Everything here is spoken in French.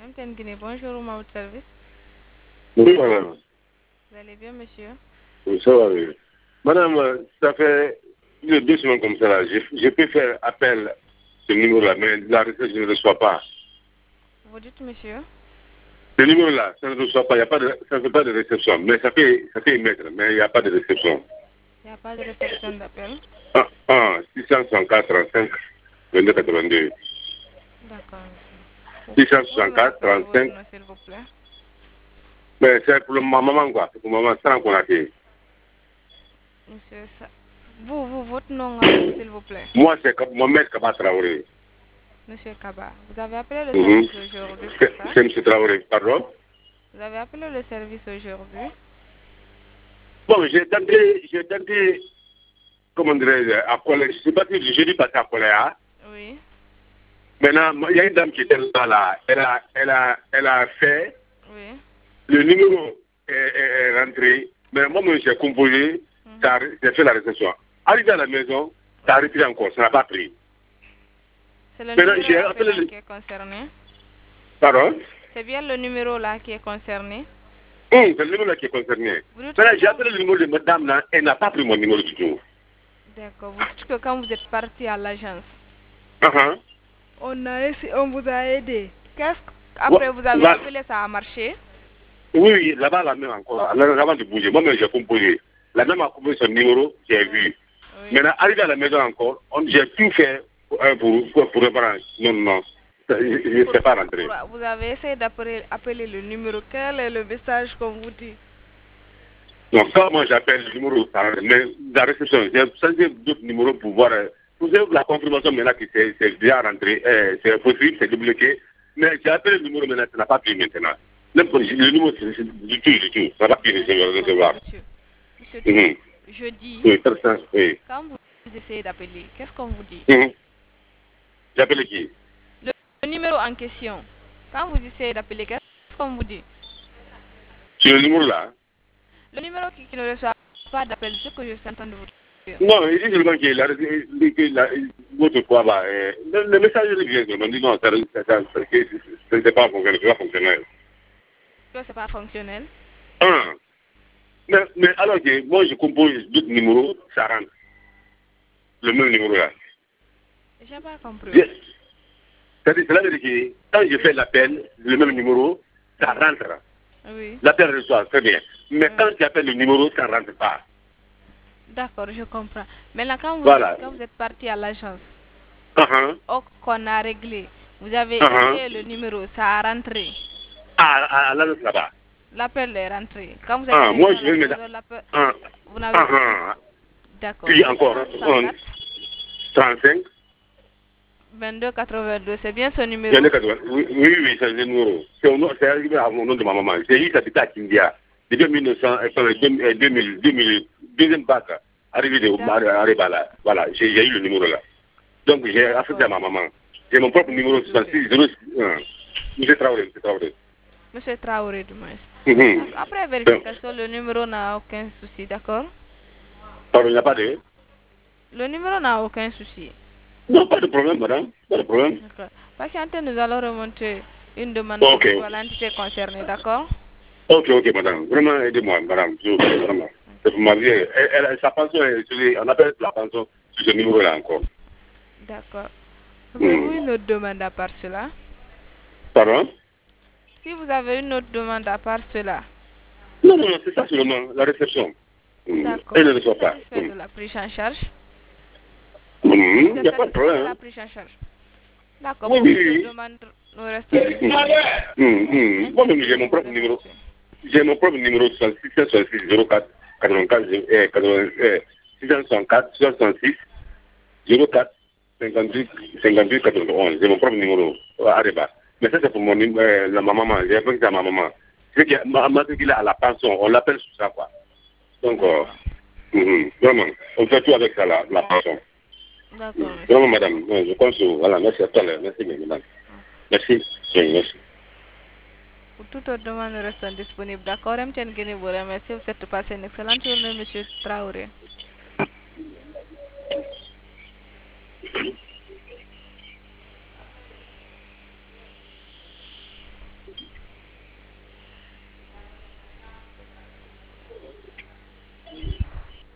MTN Guinée, bonjour, ma votre service. Oui, madame. Vous allez bien, monsieur? Oui, ça va, oui. Madame, ça fait 2 semaines comme ça, là. Je peux faire appel à ce numéro-là, mais la recette, je ne reçois pas. Vous dites, monsieur? Ce numéro-là, ça ne reçoit pas, ça ne fait pas de réception. Mais ça fait émettre, mais il n'y a pas de réception. Il n'y a pas de réception d'appel. 664 35 22 82. D'accord, monsieur. Pouvez me 664 rappeler votre 35. nom, s'il vous plaît? Mais c'est pour ma maman, quoi. C'est pour maman, sans qu'on a fait. Monsieur, votre nom à vous, s'il vous plaît? Moi, c'est Mohamed Kaba Traoré. Monsieur Kaba, vous avez appelé le Mhm. service aujourd'hui, c'est C'est ça? M. Traoré, pardon. Vous avez appelé le service aujourd'hui? Bon, j'ai tenté, comment dirais-je, à Colère. Je ne sais pas si je dis pas à Colère. Oui. Maintenant, il y a une dame qui était là. Elle a fait, Oui. le numéro est rentré. Mais moi, j'ai composé, Mhm. j'ai fait la réception. Arrivé à la maison, ça a Oui. retiré encore, ça n'a pas pris. C'est le Maintenant, numéro j'ai appelé appelant le... qui est concerné? Pardon. C'est bien le numéro là qui est concerné? C'est le numéro là qui est concerné. Vous dites que Maintenant, j'ai quand... appelé le numéro de madame là, elle n'a pas pris mon numéro du tout. D'accord. Vous dites que quand vous êtes parti à l'agence, Uh-huh. on vous a aidé. Qu'est-ce Ouais, qu'après vous avez voilà. appelé, ça a marché? Oui, oui, là-bas, la même encore. Avant de bouger, moi-même, j'ai composé. La même a composé son numéro, j'ai Oui. vu. Oui. Maintenant, arrivé à la maison encore, j'ai tout fait pour reprendre. Non, non, je ne sais pas rentrer. Vous avez essayé d'appeler le numéro. Quel est le message qu'on vous dit? Donc, quand moi j'appelle le numéro, mais la réception, j'ai changé d'autres numéros pour voir. Vous avez la confirmation maintenant que c'est déjà rentré, c'est possible, c'est débloqué. Mais j'ai appelé le numéro maintenant, ça n'a pas pris maintenant. Même pour le numéro, c'est du tout, ça n'a pas pu D'accord, recevoir. monsieur. Monsieur, Mhm. je dis, Oui, très simple, oui. quand vous essayez d'appeler, qu'est-ce qu'on vous dit? Mhm. J'ai appelé qui? Le numéro en question. Quand vous essayez d'appeler, qu'est-ce qu'on vous dit? Sur le numéro là? Le numéro qui ne reçoit pas d'appel, ce que je suis en train de vous dire. Non, il dit seulement votre poids là. Le message il vient seulement, dit non, c'est pas fonctionnel, c'est pas fonctionnel. Que c'est pas fonctionnel. Un. Mais alors que moi je compose d'autres numéros, ça rentre. Le même numéro là. J'ai pas compris. Yes. C'est-à-dire, cela veut dire que quand je fais l'appel, le même numéro, ça Oui. rentre. Oui. L'appel reçoit, très bien. Mais Oui. quand tu appelles le numéro, ça ne rentre pas. D'accord, je comprends. Mais là, Voilà. quand vous êtes parti à l'agence, Uh-huh. qu'on a réglé, vous avez Uh-huh. essayé le numéro, ça a rentré. À l'annonce là-bas. L'appel est rentré. Quand vous êtes Ah, arrivé moi à je la vais me... maison, l'appel, Ah, vous n'avez ah, pas eu. ah. D'accord. Puis encore, 664 35. 22 82, c'est bien ce Il y en a numéro? 80. Oui, oui, oui, c'est le numéro. C'est arrivé à mon nom de ma maman. J'ai eu habité à Kindia. Depuis 1900, 2000, deuxième bac, arrivé de Aribala. Voilà, j'ai eu le numéro là. Donc j'ai affecté à D'accord. ma maman. J'ai mon propre Je numéro suis doublé. 66 01. Monsieur Traoré, monsieur Traoré. Monsieur Traoré, du moins. Mhm. D'accord. Après Donc, vérification, le numéro n'a aucun souci, d'accord? pardon, il n'y a pas de... Le numéro n'a aucun souci. Non, pas de problème, madame. Pas de problème. D'accord. Patientez, nous allons remonter une demande Ok. pour l'entité concernée, d'accord? Ok, ok, madame. Vraiment, aidez-moi, madame. S'il vous plaît, vraiment. C'est pour ma vie. Sa pension, on appelle la pension sur ce numéro-là encore. D'accord. Avez-vous Hmm. une autre demande à part cela? Pardon? Si vous avez une autre demande à part cela, Non, non, non, c'est ça seulement, la réception. d'accord. Elle ne le Êtes-vous reçoit pas. satisfait de la prise en charge? Vous Il n'y êtes a pas de satisfait de problème. la Hein. prise en charge? D'accord. Oui, Pour oui, toute autre oui. demande, nous restons disponibles. Moi-même, j'ai Interguinée mon vous propre numéro. remercie. J'ai mon propre numéro 66 66 04 84 664 66 04 58 58 91. J'ai mon propre numéro à Areba. Mais ça, c'est pour la maman. J'ai appris ça à ma maman. C'est que ma qu'il a à la pension, on l'appelle sur ça, quoi. Donc, D'accord. vraiment, on fait tout avec ça, la pension. D'accord, monsieur. Vraiment, madame, je pense que, voilà, merci à toi, merci, madame. Merci, oui, merci. Pour toute autre demande, nous restons disponibles. D'accord, MTN Guinée vous remercie. Vous êtes passé une excellente journée, monsieur Traoré.